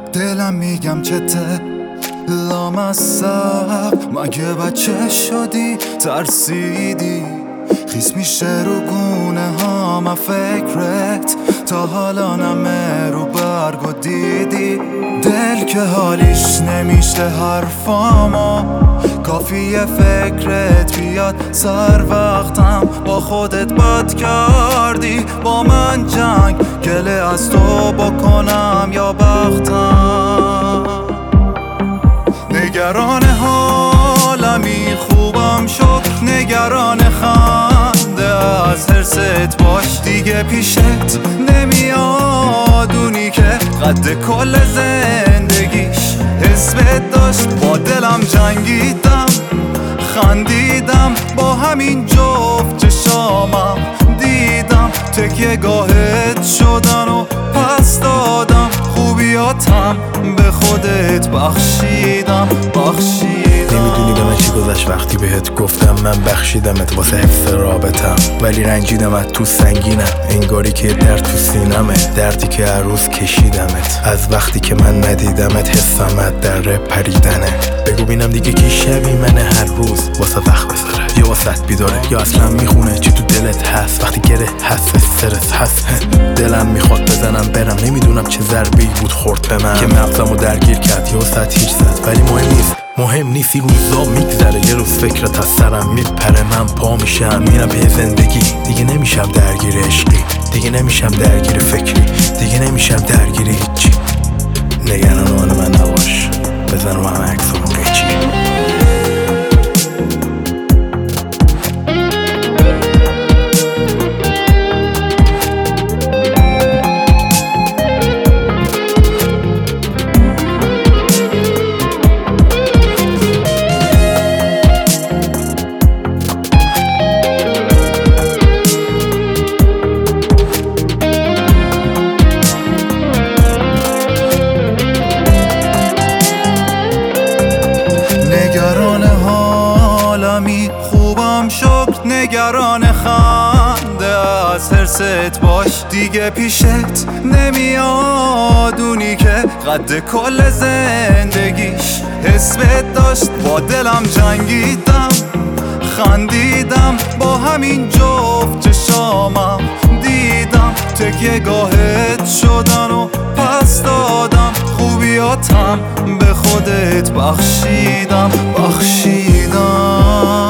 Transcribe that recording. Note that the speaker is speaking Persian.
دلم میگم چته لامصب، مگه بچه شدی ترسیدی؟ خیس میشه رو گونه ها فکرت، تا حالا نمه رو برگو دیدی. دل که حالیش نمیشه حرفامو، کافیه فکرت بیاد سر وقتم. با خودت بد کردی با من جنگ، گله از تو بکنم یا بختم؟ نگران حالمی خوبم شد، نگران خنده از حرست باش دیگه پیشت نمیاد. اونی که قد کل زندگیش حسبت داشت، با دلم جنگیدم خندیدم، با همین جفت چشامم دیدم تکیه گاهت شدن و پس دادم. خوبیاتم به خودت بخشیدم. نمیدونی به من چی گذشت وقتی بهت گفتم من بخشیدمت واسه حفظ رابطم، ولی رنجیدم از تو سنگینم، انگاری که درد تو سینمه، دردی که هر روز کشیدمت. از وقتی که من ندیدمت حسم از در پریدنه. بگو بینم دیگه کی شبی منه هر روز واسه وقت بذاره، یا واسه بیداره، یا اصلا میخونه چی تو دلت هست وقتی گره هست استرس هست. دلم میخواد بزنم برم، نمیدونم چه ضربه‌ای بود خورد به من که مغزمو درگیر کرد یا واسه هیچ زد. ولی مهم نیست این روزا میگذره، یه روز فکرت از سرم میپره، من پا میشم میرم به زندگی. دیگه نمیشم درگیر عشقی، دیگه نمیشم درگیر فکری، دیگه نمیشم درگیر هیچی. نگران آن من نباش، بزن رو همه عکسامو قیچی. نگران حالمی خوبم شکر، نگران خنده از حرست باش دیگه پیشت نمیاد. اونی که قد کل زندگیش حسبت داشت، با دلم جنگیدم خندیدم، با همین جفت چشامم دیدم تکیه گاهت شدن و پس دادم. خوبیاتم به خودت بخشیدم.